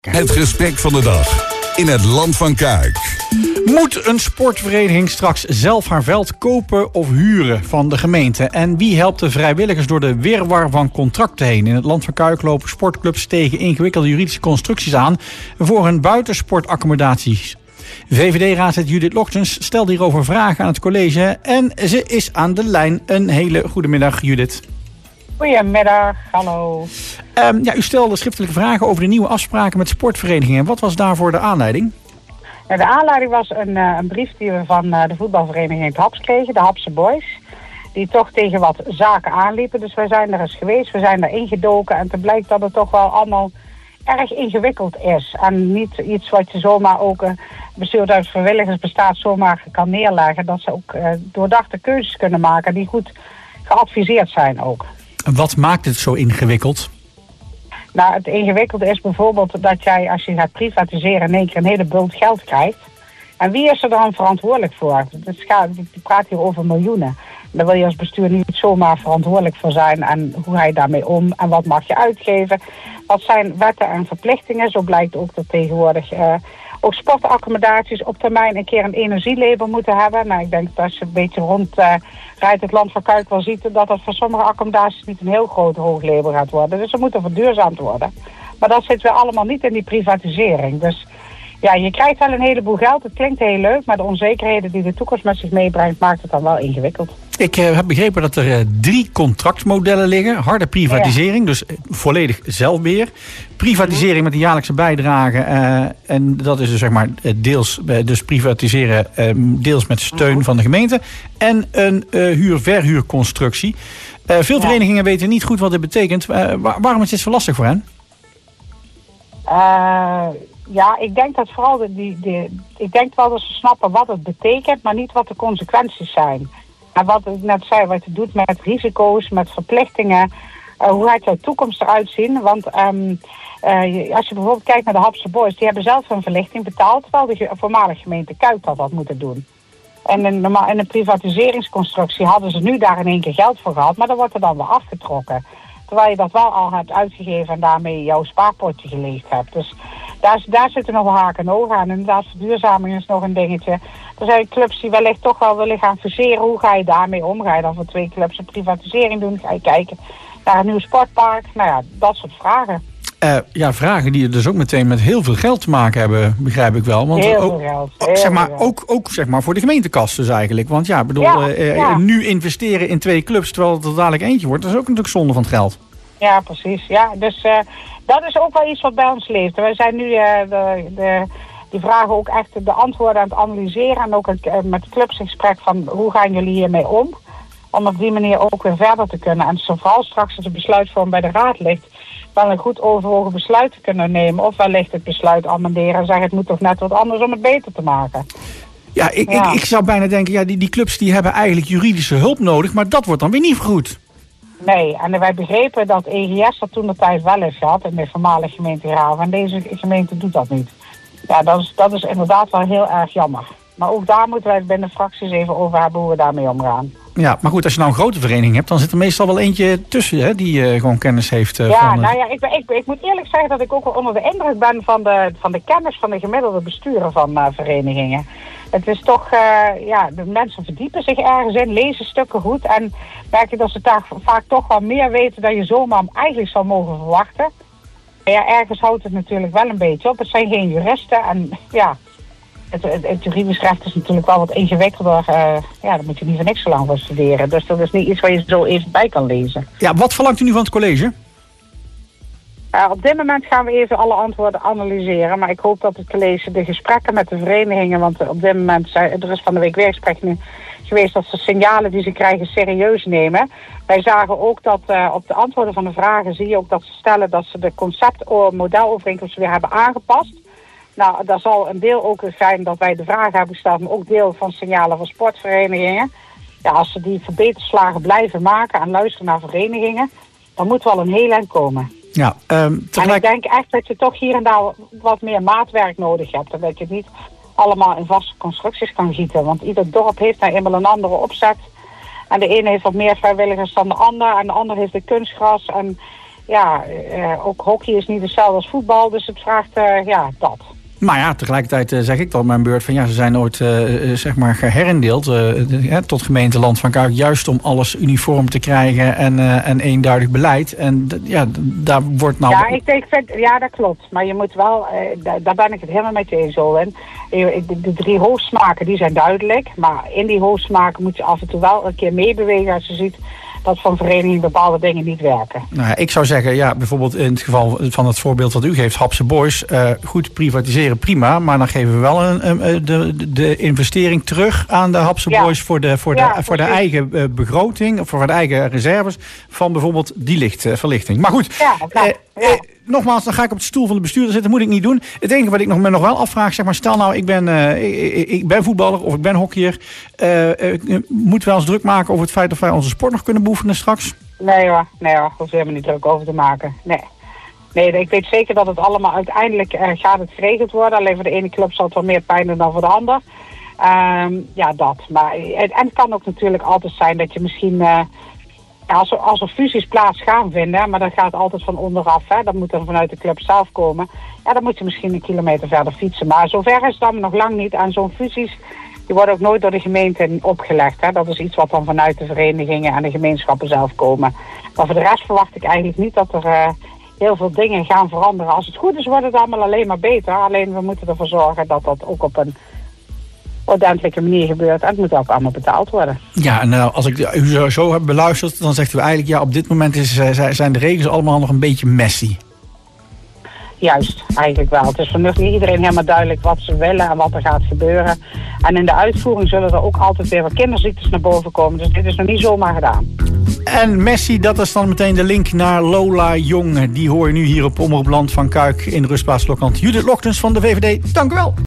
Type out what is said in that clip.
Het gesprek van de dag in het Land van Kuik. Moet een sportvereniging straks zelf haar veld kopen of huren van de gemeente? En wie helpt de vrijwilligers door de wirwar van contracten heen? In het Land van Kuik lopen sportclubs tegen ingewikkelde juridische constructies aan voor hun buitensportaccommodaties. VVD-raadslid Judith Lochtens stelde hierover vragen aan het college en ze is aan de lijn. Een hele goede middag, Judith. Goedemiddag, hallo. U stelde schriftelijke vragen over de nieuwe afspraken met sportverenigingen. Wat was daarvoor de aanleiding? De aanleiding was een brief die we van de voetbalvereniging het Haps kregen, de Hapse Boys. Die toch tegen wat zaken aanliepen. Dus wij zijn er eens geweest, we zijn erin gedoken. En toen blijkt dat het toch wel allemaal erg ingewikkeld is. En niet iets wat je zomaar ook bestuurd uit vrijwilligers bestaat zomaar kan neerleggen. Dat ze ook doordachte keuzes kunnen maken die goed geadviseerd zijn ook. Wat maakt het zo ingewikkeld? Nou, het ingewikkelde is bijvoorbeeld dat jij, als je gaat privatiseren, in één keer een hele bult geld krijgt. En wie is er dan verantwoordelijk voor? Je praat hier over miljoenen. Daar wil je als bestuur niet zomaar verantwoordelijk voor zijn. En hoe ga je daarmee om? En wat mag je uitgeven? Wat zijn wetten en verplichtingen? Zo blijkt ook dat tegenwoordig ook sportaccommodaties op termijn een keer een energielabel moeten hebben. Nou, ik denk dat als je een beetje rijdt het Land van Kuik wel ziet dat het voor sommige accommodaties niet een heel groot hoog label gaat worden. Dus ze moeten verduurzaamd worden. Maar dat zit weer allemaal niet in die privatisering. Dus ja, je krijgt wel een heleboel geld. Het klinkt heel leuk, maar de onzekerheden die de toekomst met zich meebrengt maakt het dan wel ingewikkeld. Ik heb begrepen dat er 3 contractmodellen liggen. Harde privatisering, dus volledig zelfbeheer. Privatisering met een jaarlijkse bijdrage. En dat is dus zeg maar deels dus privatiseren, deels met steun van de gemeente. En een huur-verhuurconstructie. Veel verenigingen weten niet goed wat dit betekent. Waarom is dit zo lastig voor hen? Ja, ik denk dat vooral ik denk wel dat ze snappen wat het betekent, maar niet wat de consequenties zijn. En wat ik net zei, wat je doet met risico's, met verplichtingen, hoe gaat jouw toekomst eruit zien? Want als je bijvoorbeeld kijkt naar de Hapse Boys, die hebben zelf een verlichting betaald, terwijl de voormalige gemeente Kuik dat had moeten doen. En in een privatiseringsconstructie hadden ze nu daar in één keer geld voor gehad, maar dan wordt er dan weer afgetrokken. Terwijl je dat wel al hebt uitgegeven en daarmee jouw spaarpotje geleegd hebt. Dus daar zitten nog wel haken en ogen aan. En inderdaad, verduurzaming is nog een dingetje. Er zijn clubs die wellicht toch wel willen gaan fuseren. Hoe ga je daarmee om? Ga je dan voor 2 clubs een privatisering doen? Ga je kijken naar een nieuw sportpark? Nou ja, dat soort vragen. Vragen die dus ook meteen met heel veel geld te maken hebben, begrijp ik wel. Want heel veel geld. Ook zeg maar voor de gemeentekast dus eigenlijk. Want nu investeren in 2 clubs terwijl het er dadelijk eentje wordt, dat is ook natuurlijk zonde van het geld. Ja, precies. Ja, dus dat is ook wel iets wat bij ons leeft. Wij zijn nu die vragen ook echt de antwoorden aan het analyseren. En ook met clubs in gesprek van hoe gaan jullie hiermee om? Om op die manier ook weer verder te kunnen. En vooral straks als de besluitvorm bij de raad ligt, wel een goed overwogen besluit te kunnen nemen. Of wellicht het besluit amenderen en zeggen het moet toch net wat anders om het beter te maken. Ja, ik zou bijna denken, die clubs die hebben eigenlijk juridische hulp nodig, maar dat wordt dan weer niet vergoed. Nee, en wij begrepen dat EGS dat toen de tijd wel heeft gehad in de voormalige gemeente Graven. En deze gemeente doet dat niet. Ja, dat is inderdaad wel heel erg jammer. Maar ook daar moeten wij binnen fracties even over hebben hoe we daarmee omgaan. Ja, maar goed, als je nou een grote vereniging hebt, dan zit er meestal wel eentje tussen, hè, die gewoon kennis heeft. Ik moet eerlijk zeggen dat ik ook wel onder de indruk ben van de kennis van de gemiddelde besturen van verenigingen. Het is toch, de mensen verdiepen zich ergens in, lezen stukken goed en merk je dat ze daar vaak toch wel meer weten dan je zomaar eigenlijk zou mogen verwachten. Ja, ergens houdt het natuurlijk wel een beetje op. Het zijn geen juristen en ja, het juridisch recht is natuurlijk wel wat ingewikkelder. Daar moet je niet voor niks zo lang voor studeren. Dus dat is niet iets waar je zo even bij kan lezen. Ja, wat verlangt u nu van het college? Op dit moment gaan we even alle antwoorden analyseren. Maar ik hoop dat het college de gesprekken met de verenigingen, want op dit moment er is van de week weer gesprek nu geweest dat ze signalen die ze krijgen serieus nemen. Wij zagen ook dat op de antwoorden van de vragen zie je ook dat ze stellen dat ze de concept-modelovereenkomst weer hebben aangepast. Nou, daar zal een deel ook zijn dat wij de vragen hebben gesteld, maar ook deel van signalen van sportverenigingen. Ja, als ze die verbeterslagen blijven maken en luisteren naar verenigingen, dan moet wel een heel eind komen. Ja, En ik denk echt dat je toch hier en daar wat meer maatwerk nodig hebt. En dat je het niet allemaal in vaste constructies kan gieten. Want ieder dorp heeft nou eenmaal een andere opzet. En de ene heeft wat meer vrijwilligers dan de ander. En de ander heeft de kunstgras. En ook hockey is niet hetzelfde als voetbal, dus het vraagt dat. Maar ja, tegelijkertijd zeg ik dan mijn beurt van ze zijn ooit geherindeeld tot gemeente Land van Kuik, juist om alles uniform te krijgen en eenduidig beleid. En daar wordt nou... Ja, dat klopt. Maar je moet wel, daar ben ik het helemaal met je eens over. De 3 hoofdsmaken, die zijn duidelijk. Maar in die hoofdsmaken moet je af en toe wel een keer meebewegen als je ziet dat van verenigingen bepaalde dingen niet werken. Nou ja, ik zou zeggen, bijvoorbeeld in het geval van het voorbeeld wat u geeft, Hapse Boys, goed privatiseren, prima, maar dan geven we wel de investering terug aan de Hapse Boys voor de eigen begroting, of voor de eigen reserves van bijvoorbeeld die lichtverlichting. Maar goed, nogmaals, dan ga ik op de stoel van de bestuurder zitten, moet ik niet doen. Het enige wat ik me nog wel afvraag, stel nou, ik ben voetballer of ik ben hockeyer, moeten we ons druk maken over het feit dat wij onze sport nog kunnen beoefenen straks? Nee hoor, daar hoef je helemaal niet druk over te maken. Nee, ik weet zeker dat het allemaal uiteindelijk gaat het geregeld worden. Alleen voor de ene club zal het wel meer pijn doen dan voor de ander. Dat. Maar het kan ook natuurlijk altijd zijn dat je misschien... Als er fusies plaats gaan vinden, maar dat gaat altijd van onderaf, dat moet dan vanuit de club zelf komen. Ja, dan moet je misschien 1 kilometer verder fietsen. Maar zover is het dan nog lang niet. En zo'n fusies, die worden ook nooit door de gemeente opgelegd. Dat is iets wat dan vanuit de verenigingen en de gemeenschappen zelf komen. Maar voor de rest verwacht ik eigenlijk niet dat er heel veel dingen gaan veranderen. Als het goed is, wordt het allemaal alleen maar beter. Alleen we moeten ervoor zorgen dat dat ook op een ordentelijke manier gebeurt. En het moet ook allemaal betaald worden. Ja, en als ik u zo heb beluisterd, dan zegt u eigenlijk, op dit moment zijn de regels allemaal nog een beetje messy. Juist, eigenlijk wel. Het is voor nog niet iedereen helemaal duidelijk wat ze willen en wat er gaat gebeuren. En in de uitvoering zullen er ook altijd weer wat kinderziektes naar boven komen. Dus dit is nog niet zomaar gedaan. En Messi, dat is dan meteen de link naar Lola Jong. Die hoor je nu hier op Omroep Land van Kuik in de rustplaats Lokland. Judith Lochtens van de VVD, dank u wel.